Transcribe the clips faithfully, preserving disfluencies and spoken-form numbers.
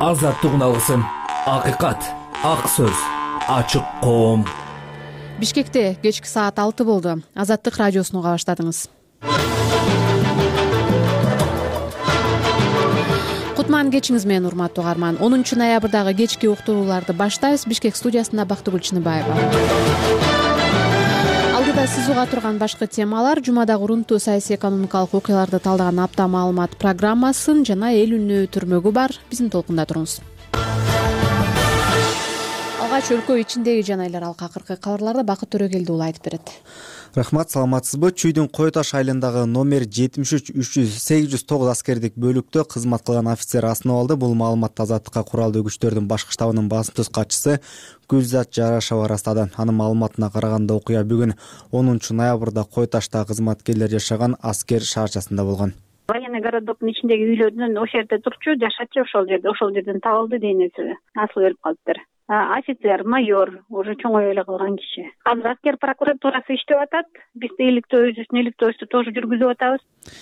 азаттык үналысын, акыйкат, ак сөз, ачык коом. Бишкекте кечки саат алты болду. Азаттык радиосун уга баштадыңыз. Кутман кечиңиз менен урматтуу угарман. онунчу ноябрдагы кечки уктурууларды баштайбыз. Бишкек студиясында Бактыгүл Чыныбаева. Алдыда сиз уга турган башкы темалар: жумадагы урунтуу саясий экономикалык окуяларды талдаган апта маалымат программасын жана эл үнү түрмөгү бар. Биздин толкунда туруңуз. Алгач өлкө ичиндеги жана эл аралык акыркы кабарларды Бакыт Төрөгелди уулу айтып берет. Рахмат, саламатсызбы? Чүйдүн Кой Таш айылындагы номер жетимиш үч үч жүз сегиз жүз тогуз аскердик бөлүктө кызмат кылган офицер асынып алды. Бул маалыматты Азаттыкка куралдуу күчтөрдүн башкы штабынын басым сөз катчысы Гүлзат Жарашева ырастады. Анын маалыматына караганда окуя бүгүн онунчу ноябрда Кой Ташта кызматкерлер жашаган аскер шаарчасында болгон. Военный городоктун ичиндеги үйлөрдөн ошол жерде турчу, жашачу ошол жерде, ошол жерден табылды денеси. Асылып өлүп калыптыр. Офицер, майор, уже чоңой эле кылган киши. Азыр аскер прокуратурасы иштеп атат. Биз иликтөөбүздүн иликтөөбүздү тоже жүргүзүп атабыз,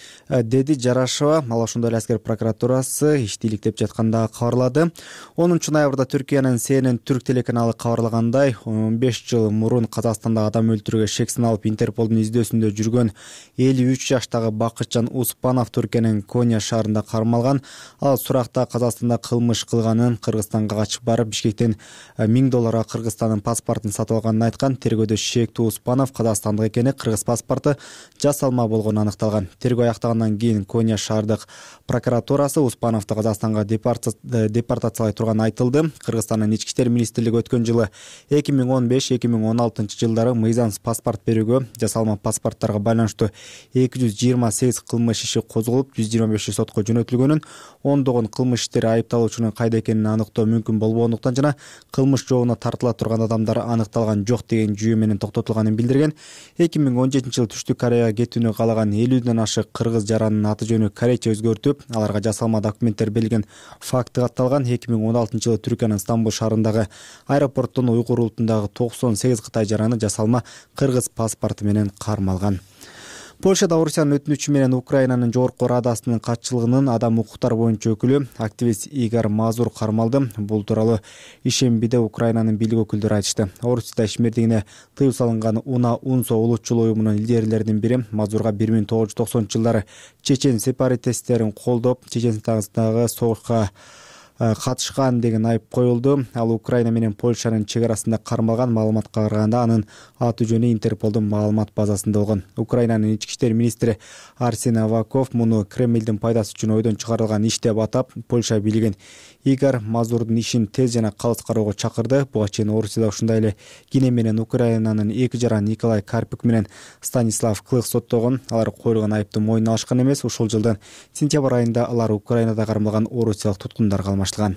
деди Жарашева. Ал ошондой эле аскер прокуратурасы ишти иликтеп жатканда кабарлады. онунчу ноябрда Түркиянын Си Эн Эн түрк телеканалы кабарлагандай, он беш жыл мурун Казакстанда адам өлтүрүүгө шек саналып Интерполдун издөөсүндө жүргөн элүү үч жаштагы Бакытжан Успанов Түркиянын Коня шаарында кармалган. Ал суракта Казакстанда кылмыш кылганын, Кыргызстанга качып барып Бишкектен миң долларга Кыргызстандын паспортун сатып алганын айткан. Тергөөдө шектүү Успанов казакстандык экени, кыргыз паспорту жасалма болгону аныкталган. Тергөө аяктагандан кийин Коня шаардык прокуратурасы Успановду Казакстанга депортациялай турганы айтылды. Кыргызстандын ички иштер министрлиги өткөн жылы эки миң он беш эки миң он алтынчы жылдары мыйзамсыз паспорт берүүгө, жасалма паспорттарга байланыштуу эки жүз жыйырма сегиз кылмыш иши козголуп, жүз жыйырма беши сотко жөнөтүлгөнүн, ондогон кылмыш иштери айыпталуучунун кайда экенин аныктоо мүмкүн болбогондуктан жана кылмыш жообуна тартыла турган адамдар аныкталган жок деген жүйө менен токтотулганын билдирген. эки миң он жетинчи жылы Түштүк Кореяга кетүүнү каалаган элүүдөн ашык кыргыз жаранынын аты жөнү корейче өзгөртүп, аларга жасалма документтер берилген факты катталган. эки миң он алтынчы жылы Түркиянын Стамбул шаарындагы аэропорттун уйгур улутундагы токсон сегиз кытай жараны жасалма кыргыз паспорту менен кармалган. Польшада Орусиянын өтүнүчү менен Украинанын жогорку радасынын катчылыгынын адам укуктары боюнча өкүлү активист Игорь Мазур кармалды. Бул тууралуу ишембиде Украинанын бийлик өкүлдөрү айтышты. Орусияда ишмердигине тыюу салынган Уна Унсо улутчул уюмунун лидерлеринин бири Мазурга бир миң тогуз жүз токсонунчу жылдары чечен сепаратисттерин колдоп, Чеченстандагы согушка катышкан деген айып коюлду. Ал Украина менен Польшанын чек арасында кармалган. Маалыматка караганда анын аты жөнү Интерполдун маалымат базасында болгон. Украинанын ички иштер министри Арсен Аваков муну Кремлдин пайдасы үчүн ойдон чыгарылган иш деп атап, Польша бийлигин Игорь Мазурдун ишин тез жана калыс кароого чакырды. Буга чейин Орусияда ушундай эле Кине менен Украинанын эки жаран Николай Карпик менен Станислав Клых соттогон. Алар коюлган айыпты мойнуна алышкан эмес. Ушул жылдын сентябрь айында алар Украинада кармалган орусиялык туткундарга алмаштырган.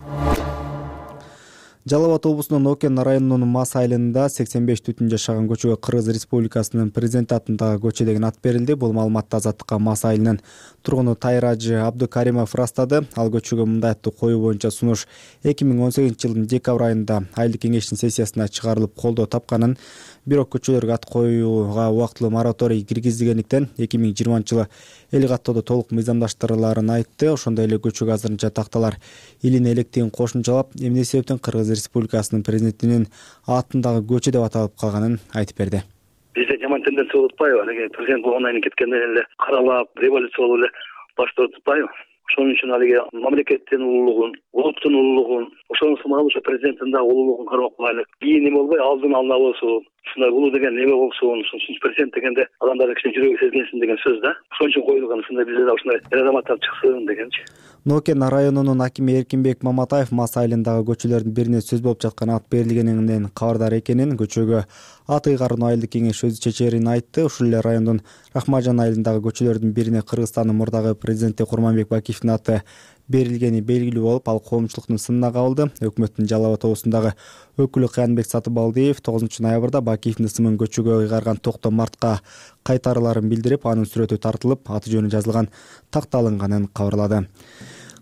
Жалал Абад облусунун Нокен районунун Мас айылында сексен беш түтүн жашаган көчөгө Кыргыз Республикасынын президенти атындагы көчө деген ат берилди. Бул маалыматты Азаттыкка Мас айылынын тургуну Тайражы Абдукаримов ырастады. Ал көчөгө мындай аттуу коюу боюнча сунуш эки миң он сегизинчи жылдын декабрь айында айылдык кеңештин сессиясына чыгарылып колдоо тапканын, бирок көчөлөргө ат коюуга убактылуу мораторий киргизилгендиктен эки миң жыйырманчы жылы эл каттоодо толук мыйзамдаштырылаарын айтты. Ошондой эле көчөгө азырынча такталар илине электигин кошумчалап, эмне себептен Кыргыз Республикасынын президентинин атындагы көчө деп аталып калганын айтып берди. Бизде жаман тенденция болуп атпайбы? Алеге президент болгондон кийин кеткенден эле каралап, революция болуп эле баш тартып атпайбы? Ошон үчүн алеге мамлекеттин улуулугун, улуттун улуулугун, ошону сымал ошо президенттин да улуулугун кармап калайлы. Кийин эме болбой, алдын ала болсун. Ушундай улуу деген неме болсун, ушунча президент дегенде адамдар кичине жүрөгү сезгенсин деген сөз да. Ошон үчүн коюлган, ушундай бизде да ушундай эр азаматтар чыксын дегенчи. Нокен районунун акими Эркинбек Маматаев Мас айылындагы көчөлөрдүн бирине сөз болуп жаткан ат берилгенинен кабардар экенин, көчөгө ат ыйгарууну айылдык кеңеш өзү чечерин айтты. Ушул эле райондун Рахмажан айылындагы көчөлөрдүн бирине Кыргызстандын мурдагы президенти Курманбек Бакиевдин аты берилгени белгилүү болуп, ал коомчулуктун сынына кабылды. Өкмөттүн Жалал Абад облусундагы өкүлү Каянбек Сатыбалдиев тогузунчу ноябрда Бакиевдин ысымын көчөгө ыйгарган Токто Мартка кайтарыларын билдирип, анын сүрөтү тартылып, аты жөнү жазылган такта алынганын кабарлады.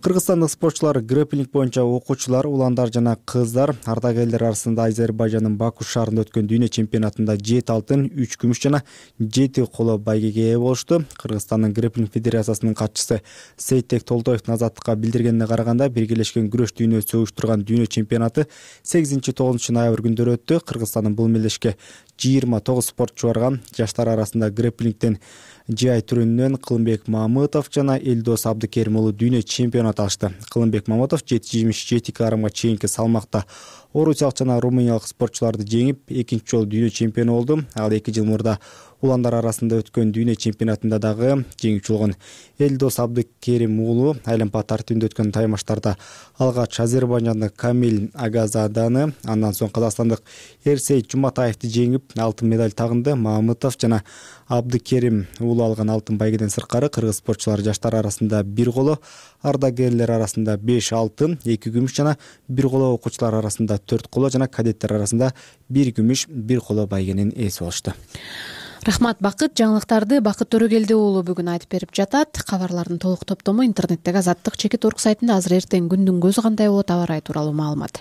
Кыргызстандык спортчулар грэпплинг боюнча окуучулар, уландар жана кыздар ардагерлер арасында Азербайжандын Баку шаарында өткөн дүйнө чемпионатында жети алтын, үч күмүш жана жети коло байгеге ээ болушту. Кыргызстандын грэпплинг федерациясынын катчысы Сейтек Толтоевдун азаттыкка билдиргенине караганда, биргелешкен күрөш дүйнөсү уюштурган дүйнө чемпионаты сегизинчи тогузунчу ноябрь күндөрү өттү. Кыргызстандын бул мелдешке жыйырма тогуз спортчу барган. Жаштар арасында грэпплингден жай түрүнөн Кылымбек Мамытов жана Элдос Абдыкерим уулу дүйнө чемпионат алышты. Кылымбек Мамытов жети жүз жыйырма жети килограммга чейинки салмакта орусиялык жана румыниялык спортчуларды жеңип, экинчи жолу дүйнө чемпиону болду. Ал эки жыл мурда уландар арасында өткөн дүйнө чемпионатында дагы жеңүүчү болгон. Элдос Абдыкерим уулу айланпа тартибинде өткөн таймаштарда алгач Азербайжандык Камил Агазаданы, андан соң казакстандык Эрсей Жуматаевди жеңип, алтын медаль тагынды. Мамытов жана Абдыкерим уулу алган алтын байгеден сырткары кыргыз спортчулар жаштар арасында бир коло, ардагерлер арасында беш алтын, эки күмүш жана бир коло, окуучулар арасында төрт коло жана кадеттер арасында бир күмүш, бир коло байгенин ээси болушту. Рахмат Бакыт. Жаңылыктарды Бакыт Төрөгелди уулу бүгүн айтып берип жатат. Кабарлардын толук топтому интернеттеги азаттык чекит орг сайтында. Азыр эртең күндүн көзү кандай болот, аба ырайы тууралуу маалымат.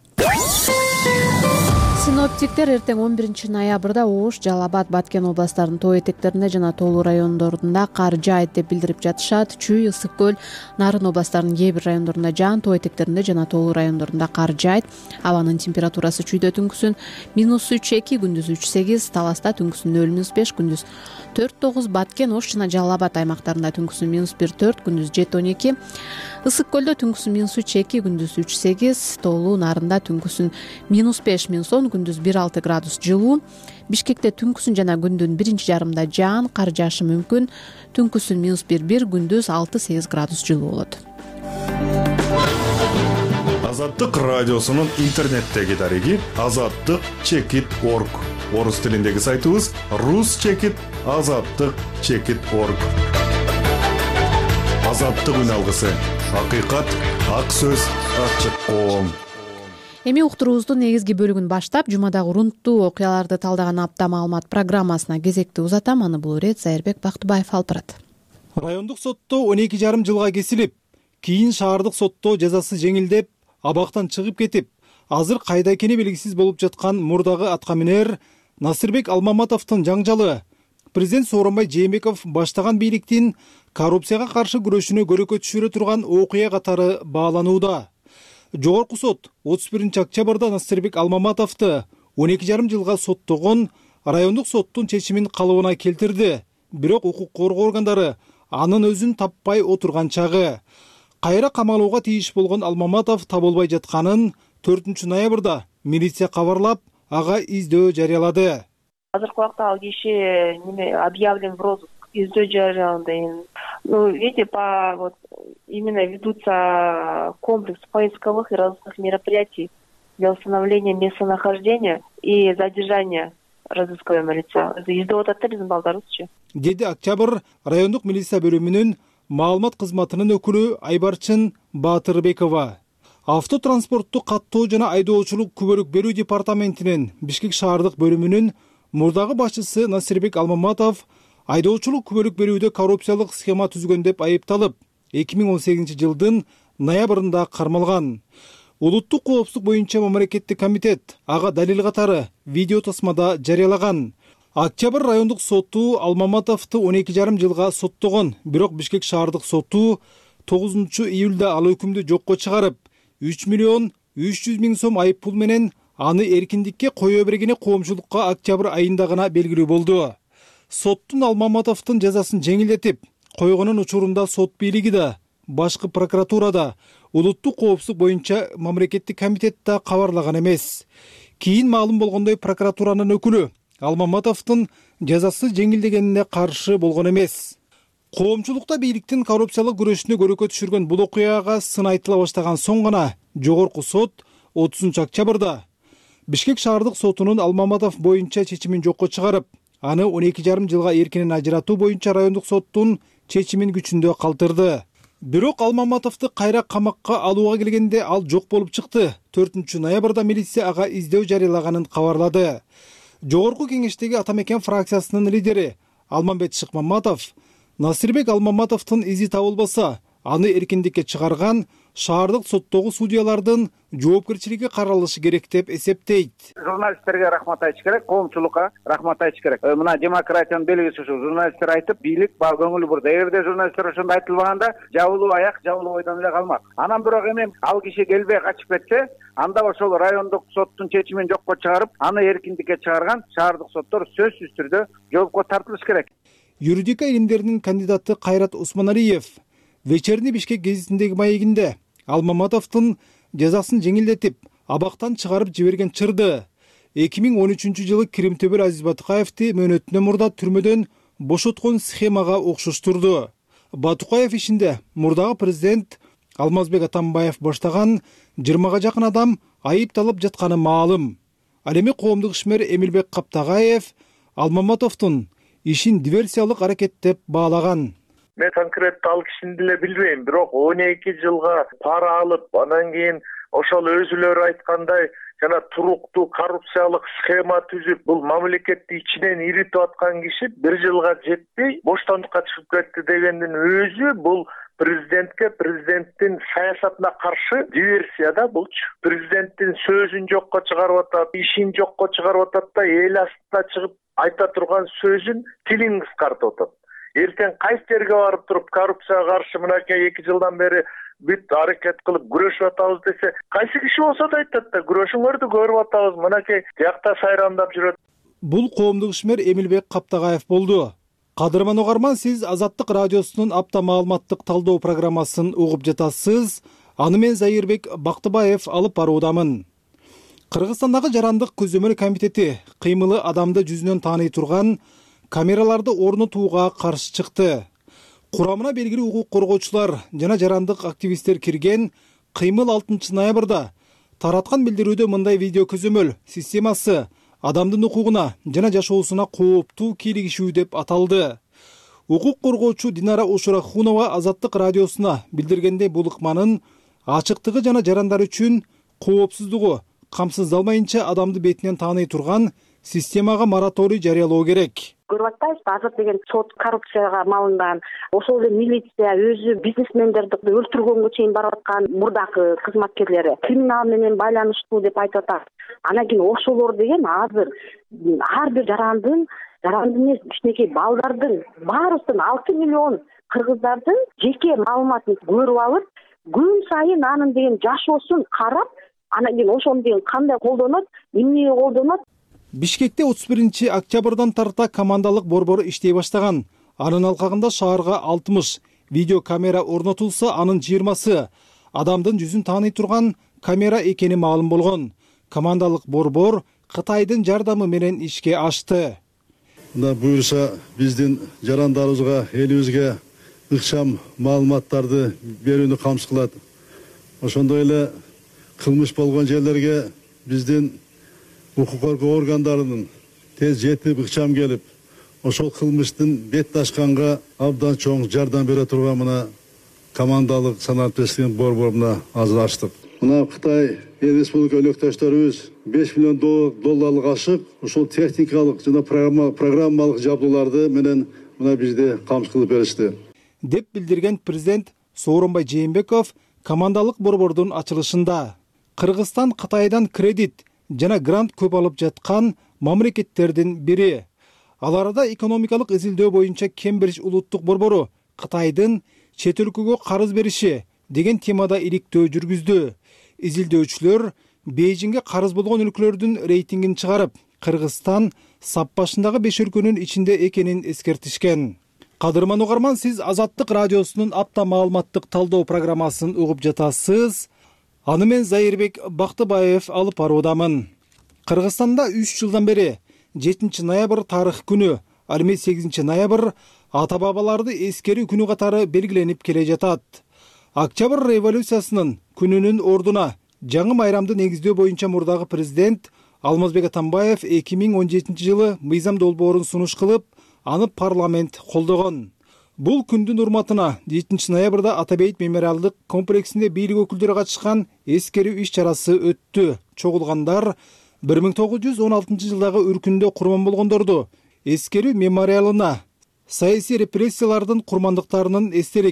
Синоптиктер эртең он биринчи ноябрда Ош, Жалал Абад, Баткен областарынын тоо этектеринде жана тоолуу райондорунда кар жаайт деп билдирип жатышат. Чүй, Ысык көл, Нарын областарынын кээ бир райондорунда жаан, тоо этектеринде жана тоолуу райондорунда кар жаайт. Абанын температурасы чүйдө түнкүсүн минус үч эки, күндүз үч сегиз, Таласта түнкүсүн нөл минус беш, күндүз төрт тогуз, Баткен, Ош жана Жалал Абад аймактарында түнкүсүн минус бир төрт, күндүз жети он эки, Ысык көлдө түнкүсүн минус үч эки, күндүз үч сегиз, тоолуу Нарында түнкүсүн минус беш минус он, күндүз бир алты градус жылуу. Бишкекте түнкүсүн жана күндүн биринчи жарымда жаан, кар жаашы мүмкүн. Түнкүсүн минус бир бир, күндүз алты сегиз градус жылуу болот. Азаттык радиосунун интернеттеги дареги азаттык чекит орг. Орус тилиндеги сайтыбыз рус чекит азаттык чекит орг. Азаттык үн алгысы. Акыйкат, ак сөз, ачык коом. Эми уктуруубуздун негизги бөлүгүн баштап, жумадагы урунттуу окуяларды талдаган апта маалымат программасына кезекти узатам. Аны бул ирет Зайырбек Бактыбаев алып барат. Райондук сотто он эки жарым жылга кесилип, кийин шаардык сотто жазасы жеңилдеп, абактан чыгып кетип, азыр кайда экени белгисиз болуп жаткан мурдагы аткаминер Насырбек Алмаматовдун жаңжалы президент Сооронбай Жээнбеков баштаган бийликтин коррупцияга каршы күрөшүнө көрөкө түшүрө турган окуя катары бааланууда. Жогорку сот отуз биринчи октябрда Насырбек Алмаматовду он эки жарым жылга соттогон райондук соттун чечимин калыбына келтирди. Бирок укук коргоо органдары анын өзүн таппай отурган чагы. Кайра камалууга тийиш болгон Алмаматов табылбай жатканын төртүнчү ноябрда милиция кабарлап, ага издөө жарыялады. Азыркы убакта ал киши неме объявлен в розыск, издөө жарыяланды. Ну, видите, по вот именно ведутся комплекс поисковых и розыскных мероприятий для установления местонахождения и задержания разыскиваемого лица. Издөө атат биздин балдарыбызчы. Деди Октябрь райондук милиция бөлүмүнүн маалымат кызматынын өкүлү Айбарчын Баатырбекова. Автотранспортту каттоо жана айдоочулук күбөлүк берүү департаментинин Бишкек шаардык бөлүмүнүн мурдагы башчысы Насырбек Алмаматов айдоочулук күбөлүк берүүдө коррупциялык схема түзгөн деп айыпталып, эки миң он сегизинчи жылдын ноябрында кармалган. Улуттук коопсуздук боюнча мамлекеттик комитет ага далил катары видео тасмада жарыялаган. Октябрь райондук соту Алмаматовду он эки жарым жылга соттогон, бирок Бишкек шаардык соту тогузунчу июлда ал өкүмдү жокко чыгарып, үч миллион үч жүз миң сом айып пул менен аны эркиндикке кое бергени коомчулукка октябрь айында гана белгилүү болду. Соттун Алмаматовдун жазасын жеңилдетип койгонун учурунда сот бийлиги да, башкы прокуратурада, улуттук коопсуздук боюнча мамлекеттик комитет да кабарлаган эмес. Кийин маалым болгондой, прокуратуранын өкүлү Алмаматовдун жазасы жеңилдегенине каршы болгон эмес. Коомчулукта бийликтин коррупциялык күрөшүнө көрөкө түшүргөн бул окуяга сын айтыла баштаган соң гана жогорку сот отузунчу октябрда Бишкек шаардык сотунун Алмаматов боюнча чечимин жокко чыгарып, аны он эки жарым жылга эркинен ажыратуу боюнча райондук соттун чечимин күчүндө калтырды. Бирок Алмаматовду кайра камакка алууга келгенде ал жок болуп чыкты. төртүнчү ноябрда милиция ага издөө жарыялаганын кабарлады. Жогорку кеңештеги Ата Мекен фракциясынын лидери Алмамбет Шыкмаматов Насырбек Алмаматовдун изи табылбаса, аны эркиндикке чыгарган шаардык соттогу судьялардын жоопкерчилиги каралышы керек деп эсептейт. Журналисттерге рахмат айтыш керек, коомчулукка рахмат айтыш керек. Мына демократиянын белгиси ушу. Журналисттер айтып, бийлик ба көңүлү бурда. Эгерде журналисттер ошондо айтылбаганда, жабылуу аяк, жабылуу бойдон эле калмак. Анан бирок эми ал киши келбей качып кетсе, анда ошол райондук соттун чечимин жокко чыгарып, аны эркиндикке чыгарган шаардык соттор сөзсүз түрдө жоопко тартылыш керек. Юридика илимдеринин кандидаты Кайрат Усманалиев Вечерний Бишкек гезитиндеги маегинде Алмаматовдун жазасын жеңилдетип, абактан чыгарып жиберген чырды эки миң он үчүнчү жылы Киримтөбөл Азиз Батукаевди мөөнөтүнөн мурда түрмөдөн бошоткон схемага окшоштурду. Батукаев ишинде мурдагы президент Алмазбек Атамбаев баштаган жыйырмага жакын адам айыпталып жатканы маалым. Ал эми коомдук ишмер Эмилбек Каптагаев Алмаматовдун ишин диверсиялык аракет деп баалаган. Мен конкреттүү ал кишини деле билбейм, бирок он эки жылга пара алып, анан кийин ошол өзүлөрү айткандай жана туруктуу коррупциялык схема түзүп, бул мамлекетти ичинен иритип аткан киши бир жылга жетпей боштондукка чыгып кетти дегендин өзү бул президентке, президенттин саясатына каршы диверсия да булчу. Президенттин сөзүн жокко чыгарып атат, ишин жокко чыгарып атат да, эл астына чыгып айта турган сөзүн тилин кыскартып атат. Эртең кайсы жерге барып туруп коррупцияга каршы мынакей эки жылдан бери бүт аракет кылып күрөшүп атабыз десе, кайсы киши болсо да айтат да, күрөшүңөрдү көрүп атабыз, мынакей жакта сайрандап жүрөт. Бул коомдук ишмер Эмилбек Каптагаев болду. Кадырман угарман, сиз Азаттык радиосунун апта маалыматтык талдоо программасын угуп жатасыз. Аны мен Зайырбек Бактыбаев алып баруудамын. Кыргызстандагы жарандык көзөмөл комитети кыймылы адамды жүзүнөн тааный турган камераларды орнотууга каршы чыкты. Курамына белгилүү укук коргоочулар жана жарандык активисттер кирген кыймыл алтынчы ноябрда тараткан билдирүүдө мындай видео көзөмөл системасы адамдын укугуна жана жашоосуна кооптуу кийлигишүү деп аталды. Укук коргоочу Динара Ушурахунова Азаттык радиосуна билдиргендей, бул ыкманын ачыктыгы жана жарандар үчүн коопсуздугу камсыздалмайынча адамды бетинен тааный турган системага мораторий жарыялоо керек. Көрүп атпайсызбы, азыр деген сот коррупцияга малынган, ошол эле милиция өзү бизнесмендерди өлтүргөнгө чейин барып аткан мурдакы кызматкерлери криминал менен байланыштуу деп айтып атат. Анан кийин ошолор деген азыр ар бир жарандын, жарандын эмес, кичинекей балдардын баарыбыздын алты миллион кыргыздардын жеке маалыматын көрүп алып, күн сайын анын деген жашоосун карап, анан кийин ошону деген кандай колдонот, эмнеге колдонот. Бишкекте отуз биринчи октябрдан тарта командалык борбору иштей баштаган. Анын алкагында шаарга алтымыш видео камера орнотулса, анын жыйырмасы адамдын жүзүн тааный турган камера экени маалым болгон. Командалык борбор Кытайдын жардамы менен ишке ашты. Мына буюрса биздин жарандарыбызга, элибизге ыкчам маалыматтарды берүүнү камсыз кылат. Ошондой эле кылмыш болгон жерлерге биздин укук коргоо органдарынын тез жетип ыкчам келип, ошол кылмыштын бет ашканга абдан чоң жардам бере турган мына командалык санаптестигин борборуна азыр ачтык. Мына Кытай эл республика өлөктөштөрүбүз беш миллион долларлык ашык ошол техникалык жана программалык жабдууларды менен мына бизде камсыз кылып беришти деп билдирген президент Сооронбай Жээнбеков командалык борбордун ачылышында. Кыргызстан Кытайдан кредит жана грант көп алып жаткан мамлекеттердин бири. Ал арада экономикалык изилдөө боюнча Кембридж улуттук борбору Кытайдын чет өлкөгө карыз бериши деген темада иликтөө жүргүздү. Изилдөөчүлөр Бейжиңге карыз болгон өлкөлөрдүн рейтингин чыгарып, Кыргызстан сап башындагы беш өлкөнүн ичинде экенин эскертишкен. Кадырман угарман, сиз Азаттык радиосунун апта маалыматтык талдоо программасын угуп жатасыз. Аны мен Зайырбек Бактыбаев алып баруудамын. Кыргызстанда үч жылдан бери жетинчи ноябрь тарых күнү, ал эми сегизинчи ноябрь ата бабаларды эскерүү күнү катары белгиленип келе жатат. Октябрь революциясынын күнүнүн ордуна жаңы майрамды негиздөө боюнча мурдагы президент Алмазбек Атамбаев эки миң он жетинчи жылы мыйзам долбоорун сунуш кылып, аны парламент колдогон. Бул күндүн урматына жетинчи ноябрда Атабейт мемориалдык комплексинде бийлик өкүлдөрү катышкан эскерүү иш чарасы өттү. Чогулгандар бир миң тогуз жүз он алтынчы жылдагы үркүндө курман болгондорду эскерүү мемориалына, саясий репрессиялардын курмандыктарынын эстелик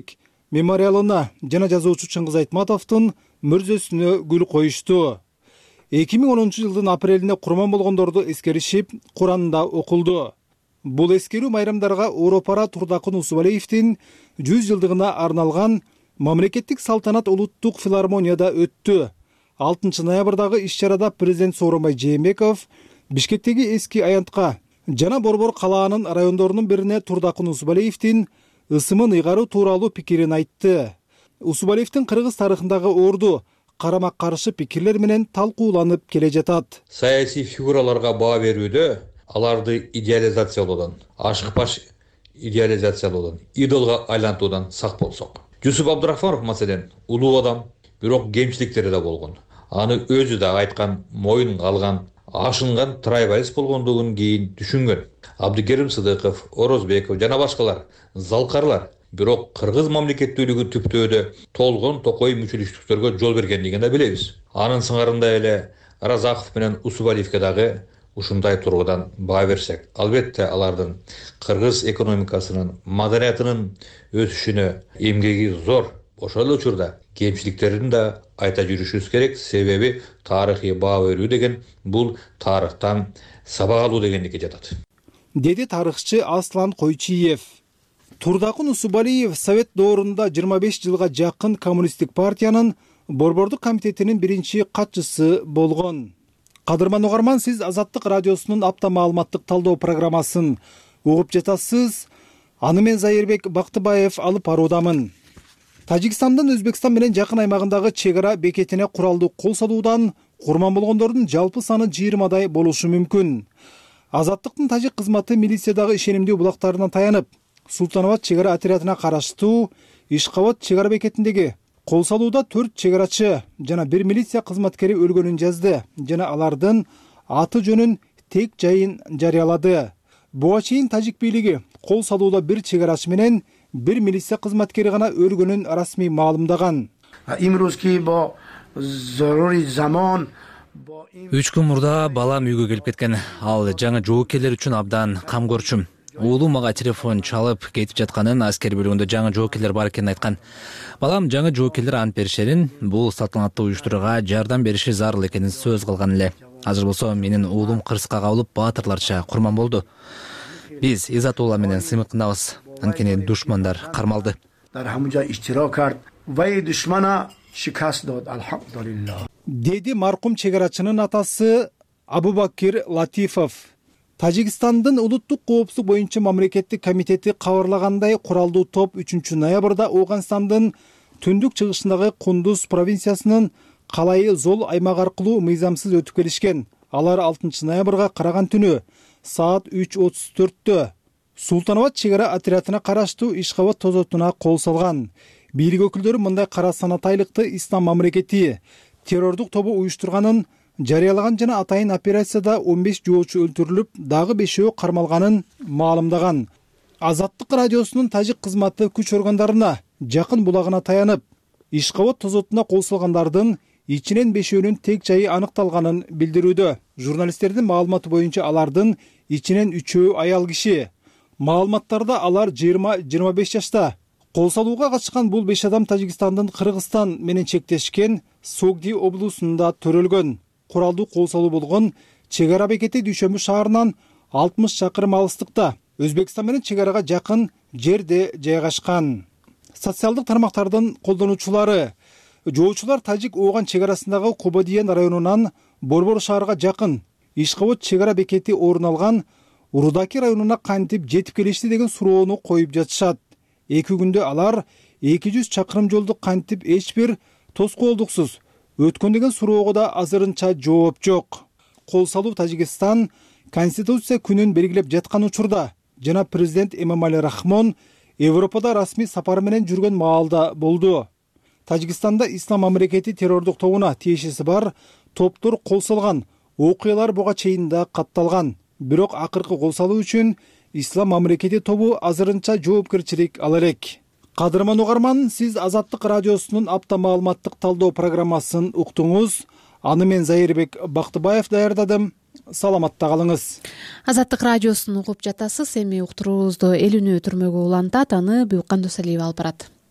мемориалына жана жазуучу Чыңгыз Айтматовдун мүрзөсүнө гүл коюшту. эки миң онунчу жылдын апрелинде курман болгондорду эскеришип, Куранында окулду. Бул эскерүү майрамдарга Оропара Турдакын Усубалиевдин жүз жылдыгына арналган мамлекеттик салтанат улуттук филармонияда өттү. алтынчы ноябрдагы иш-чарада президент Сооронбай Жээнбеков Бишкектеги эски аянтка жана Борбор калаанын райондорунун бирине Турдакын Усубалиевдин ысымын ыйгаруу тууралуу пикирин айтты. Усубалиевдин кыргыз тарыхындагы орду карама каршы пикирлер менен талкууланып келе жатат. Саясий фигураларга баа берүүдө аларды идеализациялоодон, ашыкпаш идеализациялоодон, идолго айлантуудан сак болсок. Жусуп Абдрахманов маселен улуу адам, бирок кемчиликтери да болгон. Аны өзү да айткан, моюнга алган, ашынган трайбалист болгондугун кийин түшүнгөн. Абдыкерим Сыдыков, Орозбеков жана башкалар залкарлар, бирок кыргыз мамлекеттүүлүгү түптөөдө толгон токой мүчөлүштүктөргө жол бергендигин да билебиз. Анын сыңарында эле Разаков менен Усубалиевке дагы ушундай тургудан баа берсек, албетте алардын кыргыз экономикасынын, маданиятынын өсүшүнө эмгеги зор. Ошол эле учурда кемчиликтерин да айта жүрүшүбүз керек, себеби тарыхый баа берүү деген бул тарыхтан сабак алуу дегендикке жатат, деди тарыхчы Аслан Койчиев. Турдакын Усубалиев Совет доорунда жыйырма беш жылга жакын Коммунисттик партиянын Борбордук комитетинин биринчи катчысы болгон. Кадырман угарман, сиз Азаттык радиосунун апта маалыматтык талдоо программасын угуп жатасыз. Аны мен Зайырбек Бактыбаев алып баруудамын. Тажикстандын Өзбекстан менен жакын аймагындагы чек ара бекетине куралдуу кол салуудан курман болгондордун жалпы саны жыйырмадай болушу мүмкүн. Азаттыктын тажик кызматы милициядагы ишенимдүү булактарына таянып, Султанабад чек ара отрядына караштуу Ишкабад чек ара бекетиндеги кол салууда төрт чек арачы жана бир милиция кызматкери өлгөнүн жазды жана алардын аты жөнүн тек жайын жарыялады. Буга чейин тажик бийлиги кол салууда бир чек арачы менен бир милиция кызматкери гана өлгөнүн расмий маалымдаган. үч күн мурда балам үйгө келип кеткен. Ал жаңы жоокерлер үчүн абдан камкорчум. Уулум мага телефон чалып кетип жатканын, аскер бөлүгүндө жаңы жоокерлер бар экенин айткан. Балам жаңы жоокерлер ант беришерин, бул салтанаттуу уюштурууга жардам бериши зарыл экенин сөз кылган эле. Азыр болсо менин уулум кырсыкка кабылып баатырларча курман болду. Биз Изатулла менен сыймыктанабыз. Анткени душмандар кармалды. Деди маркум чек арачынын атасы Абубакир Латифов. Тажикстандын улуттук коопсуздук боюнча мамлекеттик комитети кабарлагандай, куралдуу топ үчүнчү ноябрда Ооганстандын түндүк чыгышындагы Кундуз провинциясынын Калайы Зол аймак аркылуу мыйзамсыз өтүп келишкен. Алар алтынчы ноябрга караган түнү саат үч отуз төрттө Султанабад чек ара отрядына караштуу Ишкабад тозотуна кол салган. Бийлик өкүлдөрү мындай кара санатайлыкты ислам мамлекети террордук тобу уюштурганын жарыялаган жана атайын операцияда он беш жоочу өлтүрүлүп, дагы бешөө кармалганын маалымдаган. Азаттык радиосунун тажик кызматы күч органдарына жакын булагына таянып, Ишкабад тозотуна кол салгандардын ичинен бешөөнүн тек жайы аныкталганын билдирүүдө. Журналисттердин маалыматы боюнча алардын ичинен үчөө аял киши. Маалыматтарда алар жыйырма жыйырма беш жашта. Кол салууга катышкан бул беш адам Тажикстандын Кыргызстан менен чектешкен Согди облусунда төрөлгөн. Куралдуу кол салуу болгон чек ара бекети Дүйшөмбү шаарынан алтымыш чакырым алыстыкта, Өзбекстан менен чек арага жакын жерде жайгашкан. Социалдык тармактардын колдонуучулары жоочулар Тажик Ооган чек арасындагы Кободиен районунан Борбор шаарга жакын Ишкабад чек ара бекети орун алган Урудаки районуна кантип жетип келишти деген суроону коюп жатышат. Эки күндө алар эки жүз чакырым жолду кантип эч бир тоскоолдуксуз өткөн деген суроого да азырынча жооп жок. Кол салуу Тажикстан Конституция күнүн белгилеп жаткан учурда жана президент Эмомали Рахмон Европада расмий сапар менен жүргөн маалда болду. Тажикстанда ислам мамлекети террордук тобуна тиешеси бар топтор кол салган, окуялар буга чейин да катталган. Бирок акыркы кол салуу үчүн ислам мамлекети тобу азырынча жоопкерчилик ала элек. Кадырман угарман, сиз Азаттык радиосунун апта маалыматтык талдоо программасын уктуңуз. Аны мен Зайырбек Бактыбаев даярдадым. Саламатта калыңыз. Азаттык радиосун угуп жатасыз. Эми уктуруубузду эл үнү түрмөгө улантат. Аны Буюкан Досалиева алып барат.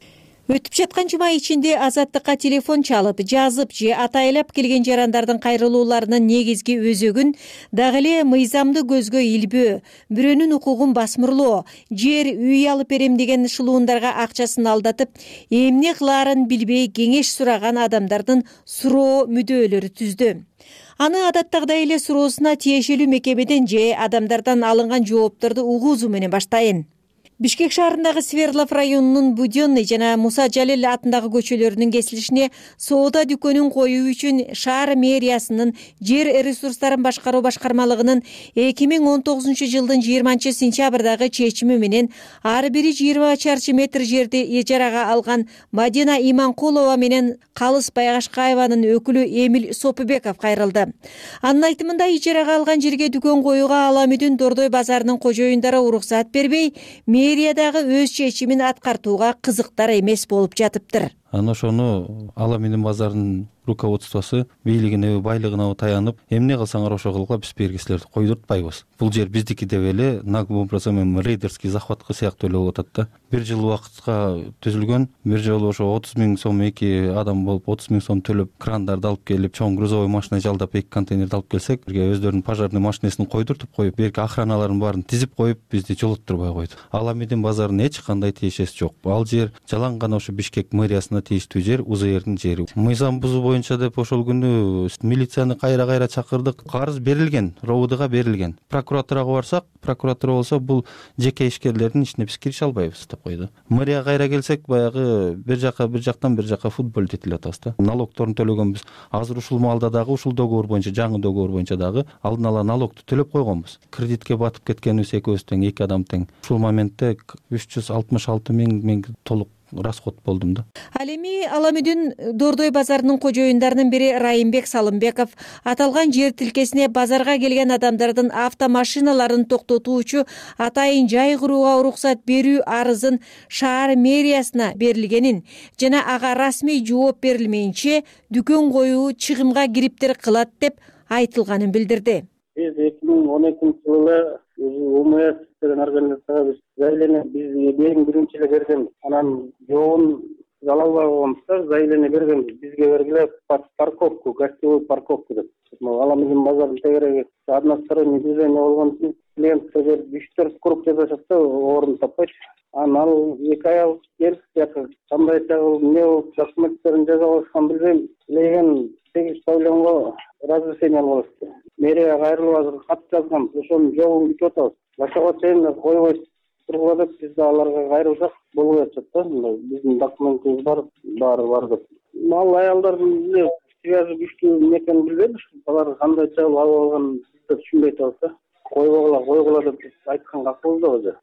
Өтүп жаткан жума ичинде Азаттыкка телефон чалып, жазып же атайлап келген жарандардын кайрылууларынын негизги өзөгүн дагы эле мыйзамды көзгө илбөө, бирөөнүн укугун басмырлоо, жер, үй алып берем деген шылуундарга акчасын алдатып, эмне кылаарын билбей кеңеш сураган адамдардын суроо мүдөөлөрү түздү. Аны адаттагыдай эле суроосуна тиешелүү мекемеден же адамдардан алынган жоопторду угуузу менен баштайын. Бишкек шаарындагы Свердлов районунун Будённый жана Муса Жалил атындагы көчөлөрүнүн кесилишине соода дүкөнүн коюу үчүн шаар мэриясынын жер ресурстарын башкаруу башкармалыгынын эки миң он тогузунчу жылдын жыйырманчы сентябрдагы чечими менен ар бири жыйырма чарчы метр жерди ижарага алган Мадина Иманкулова менен Калыс Байгашкаеванын өкүлү Эмил Сопубеков кайрылды. Анын айтымында ижарага алган жерге дүкөн коюуга Аламүдүн Дордой базарынын кожоюндары уруксаат бербей, мэриядагы өз чечимин аткартууга кызыктар эмес болуп жатыптыр. Аны ошону Аламүдүн базарынын руководствосу бийлигине, байлыгына таянып, эмне кылсаңар ошо кылгыла, биз бергисилерди койдуртпайбыз. Бул жер биздики деп эле нагим образом эми рейдерский захватка сыяктуу эле болуп атат да. Бир жыл убакытка түзүлгөн, бир жолу ошо отуз миң сом эки адам болуп, отуз миң сом төлөп, крандарды алып келип, чоң грузовой машина жалдап, эки контейнерди алып келсек, өздөрүнүн пожарный машинесин койдуртуп коюп, берки охраналарын баарын тизип коюп, бизди жолоттурбай койду. Аламүдүн базарынын эч кандай тиешеси жок. Ал жер жалаң гана ошо Бишкек мэриясына тийиштүү жер, УЗРдин жери. Мыйзам бузуу боюнча деп ошол күнү милицияны кайра-кайра чакырдык. Карыз берилген, РОВДга берилген. Прокуратурага барсак, прокуратура болсо бул жеке ишкерлердин ишине биз кирише албайбыз деп койду. Мэрияга кайра келсек, баягы бир жака бир жактан бир жака футбол тетилип атабыз да. Налогторун төлөгөнбүз. Азыр ушул маалда дагы ушул договор боюнча, жаңы договор боюнча дагы алдын ала налогту төлөп койгонбуз. Кредитке батып кеткенибиз экөөбүз тең, эки адам тең. Ушул моментте үч жүз алтымыш алты миң мен толук расход болдум да. Ал эми Аламүдүн Дордой базарынын кожоюндарынын бири Райымбек Салымбеков аталган жер тилкесине базарга келген адамдардын автомашиналарын токтотуучу атайын жай курууга уруксат берүү арызын шаар мэриясына берилгенин жана ага расмий жооп берилмейинче дүкөн коюу чыгымга кириптир кылат деп айтылганын билдирди. Биз эки миң он экинчи жылы УМС деген организацияга биз заявление биз эң биринчи эле бергенбиз. Анан жообун ала албай койгонбуз да, заявление бергенбиз. Бизге бергиле парковку, гостевой парковку деп. Аламүдүн базарынын тегереги односторонний движение болгон үчүн клиенттер үч төрт круг жасашат да, орун таппайчу. Анан ал эки ай алып келип, кандай эмне болуп, документтерин жасап алышкан билбейм. Леген сегиз павильонго разрешение алып алышты. Мэрияга кайрылып азыр кат жазган, ошонун жообун күтүп атабыз. Башага чейин койбой тургула деп биз да аларга кайрылсак болбой атат да. Биздин документибиз бар, баары бар деп. Ал аялдардын эле связи күчтүү экенин билбейбиз. Алар кандай чабып алып алганын биз да түшүнбөй атабыз да. Койгула, койгула деп айткан акыбыз да өзү.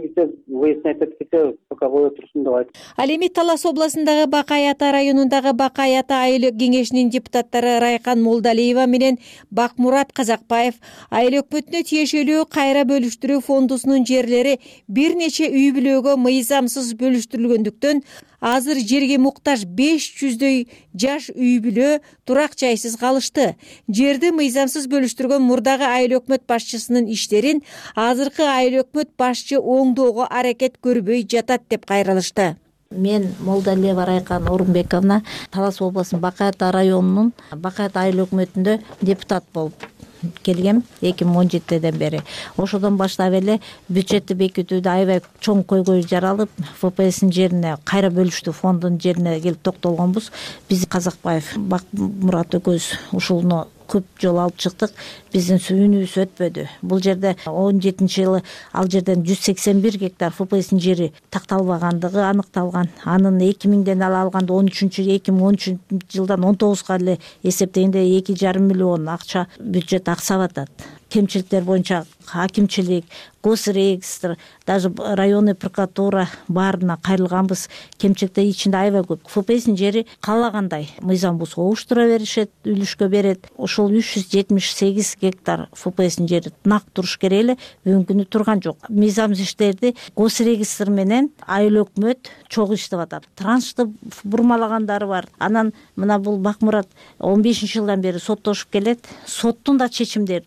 Выяснять эткиче пока кое турсун деп айт. Ал эми Талас областындагы Бакай Ата районундагы Бакай Ата айыл кеңешинин депутаттары Райкан Молдалиева менен Бакмурат Казакбаев айыл өкмөтүнө тиешелүү кайра бөлүштүрүү фондусунун жерлери бир нече үй бүлөгө мыйзамсыз бөлүштүрүлгөндүктөн азыр жерге муктаж беш жүздөй жаш үй бүлө турак жайсыз калышты. Жерди мыйзамсыз бөлүштүргөн мурдагы айыл өкмөт башчысынын иштерин азыркы айыл өкмөт башчы оңдоого аракет көрбөй жатат деп кайрылышты. Мен Молдалиева Райкан Орунбековна, Талас областынын Бакай Ата районунун Бакай Ата айыл өкмөтүндө депутат болуп келгем эки миң он жетиден бери. Ошодон баштап эле бюджетти бекитүүдө аябай чоң көйгөй жаралып, ФПСтин жерине кайра бөлүштүү фондунун жерине келип токтолгонбуз. Биз Казакбаев Бакмурат экөөбүз ушуну көп жолу алып чыктык. Биздин сүйүүнүбүз өтпөдү. Бул жерде он жетинчи жылы ал жерден жүз сексен бир гектар ФПСтин жери такталбагандыгы аныкталган. Анын эки миңден ала алганда он үчүнчү эки миң он үчүнчү жылдан он тогузга эле эсептегенде эки жарым миллион акча бюджет аксап атат. Кемчиликтер боюнча акимчилик, госрегистр, даже районный прокуратура баарына кайрылганбыз. Кемчиликтер ичинде аябай көп. ФПСтин жери каалагандай мыйзам бузуп оңуштура беришет, үлүшкө берет. Ошол үч жүз жетимиш сегиз гектар ФПСтин жери нак туруш керек эле, бүгүнкү күнү турган жок. Мыйзамсыз иштерди госрегистр менен айыл өкмөт чогуу иштеп атат. Траншты бурмалагандары бар. Анан мына бул Бакмурат он бешинчи жылдан бери соттошуп келет. Соттун да чечимдери туура эмес.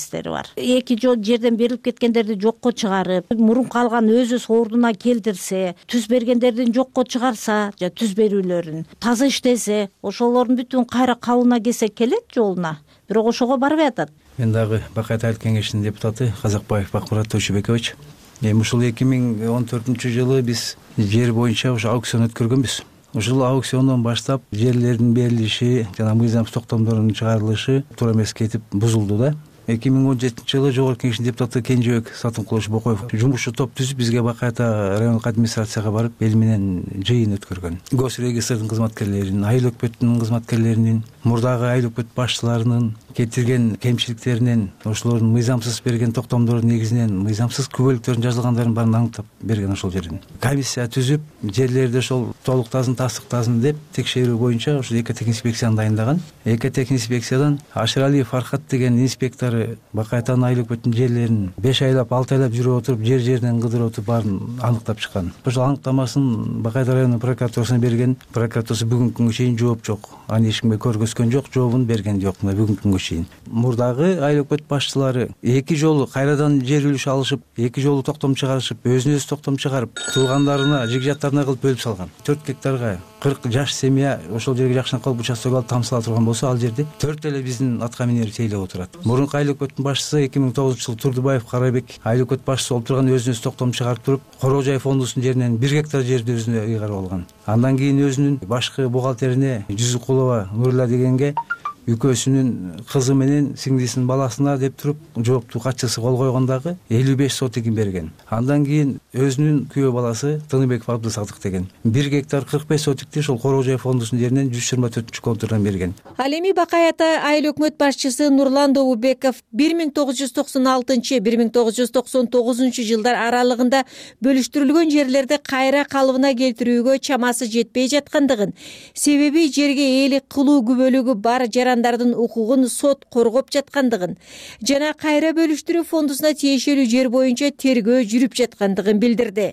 нерселери бар. Эки жол жерден берилип кеткендерди жокко чыгарып, мурун калган өз өз ордуна келтирсе, түз бергендердин жокко чыгарса, же түз берүүлөрүн таза иштесе, ошолордун бүтүн кайра калыбына келсе келет жолуна. Бирок ошого барбай атат. Мен дагы Бакай Атайылык кеңешинин депутаты Казакбаев Бакмурат Тойшубекович. Эми ушул эки миң он төртүнчү жылы биз жер боюнча ушу аукцион өткөргөнбүз. Ушул аукциондон баштап жерлердин берилиши жана мыйзамсыз токтомдордун чыгарылышы туура эмес кетип бузулду да. эки миң он жетинчи жылы Жогорку Кеңештин депутаты Кенжебек Сатынкулович Бокоев жумушчу топ түзүп бизге Бакай Ата райондук администрацияга барып эл менен жыйын өткөргөн. Госрегистрдин кызматкерлеринин, айыл өкмөтүнүн кызматкерлеринин, мурдагы айыл өкмөт башчыларынын кетирген кемчиликтеринен, ошолордун мыйзамсыз берген токтомдордун негизинен мыйзамсыз күбөлүктөрдүн жазылгандарын баарын аныктап берген ошол жерден. Комиссия түзүп, жерлерди ошол толуктасын, тастыктасын деп текшерүү боюнча ошол экотех инспекцияны дайындаган. Экотех инспекциядан Ашыралиев Фархат деген инспектор Бакай Атанын айыл өкмөтүнүн жерлерин беш айлап, алты айлап жүрүп отуруп, жер жеринен кыдырып отуруп баарын аныктап чыккан. Ошол аныктамасын Бакай Ата районунун прокуратурасына берген. Прокуратурасы бүгүнкү күнгө чейин жооп жок. Аны эч кимге көргөзгөн жок, жообун берген жок бүгүнкү күнгө чейин. Мурдагы айыл өкмөт башчылары эки жолу кайрадан жер үлүш алышып, эки жолу токтом чыгарышып, өзүнө өзү токтом чыгарып, туугандарына, жигжаттарына кылып бөлүп салган. төрт гектарга кырк жаш семья ошол жерге жакшына калып участок алып тамсыла турган болсо, ал жерде төрт эле биздин атка минер тейлеп отурат. Мурунку айыл өкмөттүн башчысы эки миң тогузунчу жылы Турдубаев Карабек айыл өкмөт башчысы болуп турган өзүнө өзү токтом чыгарып туруп, Корожай фондусунун жеринен бир гектар жерди өзүнө ыйгарып алган. Андан кийин өзүнүн башкы бухгалтерине Жүзүкулова Нурилла дегенге үкөөсүнүн кызы менен сиңдисинин баласына деп туруп жооптуу катчысы кол койгондагы элүү беш сотигин берген. Андан кийин өзүнүн күйөө баласы Тыныбеков Абдысадык деген бир гектар кырк беш сотикти ошол Корожай фондусунун жеринен жүз жыйырма төртүнчү контурдан берген. Ал эми Бакай Ата айыл өкмөт башчысы Нурлан Добубеков бир миң тогуз жүз токсон алтынчы бир миң тогуз жүз токсон тогузунчу жылдар аралыгында бөлүштүрүлгөн жерлерди кайра калыбына келтирүүгө чамасы жетпей жаткандыгын, себеби жерге ээлик кылуу күбөлүгү бар жарандардын укугун сот коргоп жаткандыгын жана кайра бөлүштүрүү фондусуна тиешелүү жер боюнча тергөө жүрүп жаткандыгын билдирди.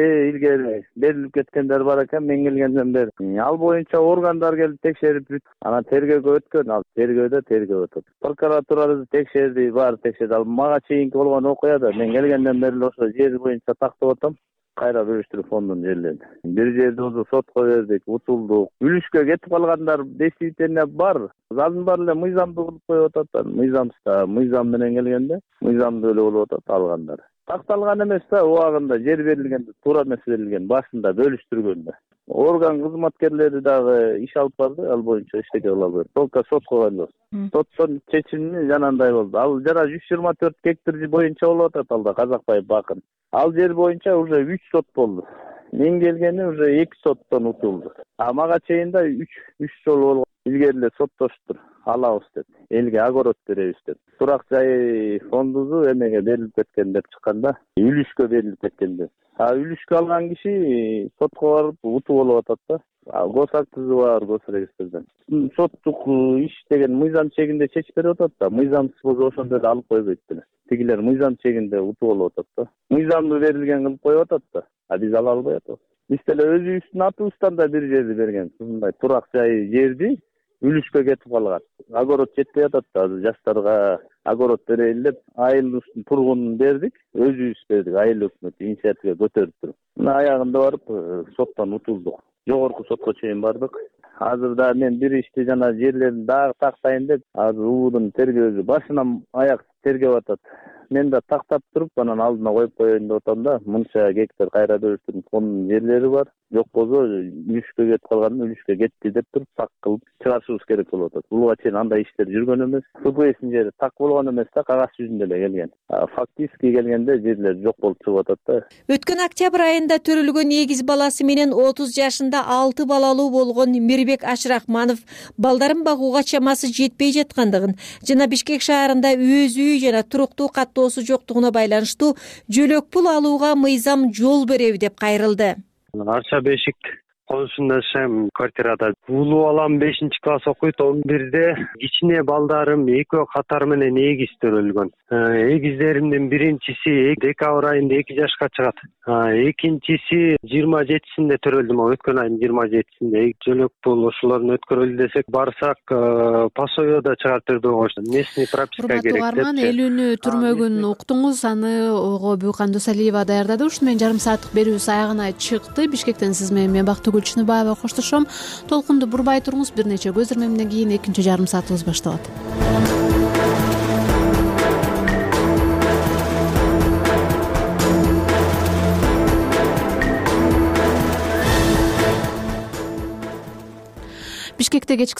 Илгери берилип кеткендер бар экен, мен келгенден бери ал боюнча органдар келип текшерип бүт, анан тергөөгө өткөн, ал тергөөдө тергөө өтөт. Прокуратурабыз текшерди, баары текшерди. Ал мага чейинки болгон окуяда мен келгенден бери ошо жер боюнча тактап атам. Кайра бөлүштүрүү фондунун жерлерин. Бир жерди өзү сотко бердик, утулдук. Үлүшкө кетип калгандар действительно бар. Алдын баары эле мыйзамдуу кылып коюп атат. Мыйзамсызда, мыйзам менен келгенде, мыйзамдуу эле болуп атат алгандар. Такталган эмес да, убагында жер берилгенде туура эмес берилген, башында бөлүштүргөндө. Орган кызматкерлери дагы иш алып барды, ал боюнча эчтеке кыла албайт. Только сотко коюлду. Соттун чечими жанагындай болду. Ал жана жүз жыйырма төрт гектар боюнча болуп атат алда Казакбаев Бакын. Ал жер боюнча уже үч сот болду. Мен келгени уже эки соттон утулду. А мага чейин да үч үч жолу болгон. Илгери эле соттоштур. Алабыз деп. Элге огород беребиз деп. Турак жай фондусу эмеге берилип кеткен деп чыкканда, үлүшкө берилип кеткенде. А үлүшкө алган киши сотко барып утуп болуп атат да. Гос актысы бар, госрегистрден. Соттук иш деген мыйзам чегинде чечип берип атат да. Мыйзамсыз болсо ошондо эле алып койбойт деле. Тигилер мыйзам чегинде утуп болуп атат да. Мыйзамдуу берилген кылып коюп атат да. А биз ала албай атабыз. Биз деле өзүбүздүн атыбыздан да бир жерди берген. Ушундай турак жай жерди үлүшкө кетип калган. Огород жетпей атат да. Жаштарга огород берейин деп айылыбыздын тургунун бердик. Өзүбүз бердик. Айыл өкмөт инициатива көтөрүп туруп. Мына аягында барып соттон утулдук. Жогорку сотко чейин бардык. Азырда мен бир ишти жана жерлерин дагы тактайын деп, азыр УУдун тергөөсү башынан аяк тергеп атат. Мен да тактап туруп, анан алдына коюп коеюн деп атам да, мынча гектар кайра бөлүштүрүп фондунун жерлери бар. Жок болсо үлүшкө кетип калган, үлүшкө кетти деп туруп так кылып чыгарышыбыз керек болуп атат. Буга чейин андай иштер жүргөн эмес. ФПСтин жери так болгон эмес да, кагаз жүзүндө эле келген. Фактически келгенде жерлер жок болуп чыгып атат да. Өткөн октябрь айында төрөлгөн эгиз баласы менен отуз жашында алты балалуу болгон Мирбек Ашрахманов балдарын багууга чамасы жетпей жаткандыгын жана Бишкек шаарында өз үйү жана туруктуу каттоосу жоктугуна байланыштуу жөлөк пул алууга мыйзам жол береби деп кайрылды. Арча бешик конушунда жашайм, квартирада. Улуу балам бешинчи класс окуйт, он бирде. Кичине балдарым экөө катары менен эгиз төрөлгөн. Эгиздеримдин биринчиси декабрь айында эки жашка чыгат. Экинчиси жыйырма жетисинде төрөлдүм, өткөн айдын жыйырма жетисинде. Жөлөк бул ошолордун өткөрөлү десек, барсак пособияда чыгартырды кош. Местный прописка керек деп. Урматтуу угарман, элүүнү түрмөгүн уктуңуз, аны Бүйкан Досалиева даярдады. Ушуну менен жарым сааттык берүүбүз аягына чыкты. Бишкектен сиз менен мен Бактыгүл Чыныбаева коштошом. Толкунду бурбай туруңуз, бир нече көз ирмемден кийин экинчи жарым саатыбыз башталат. Бишкекте кечки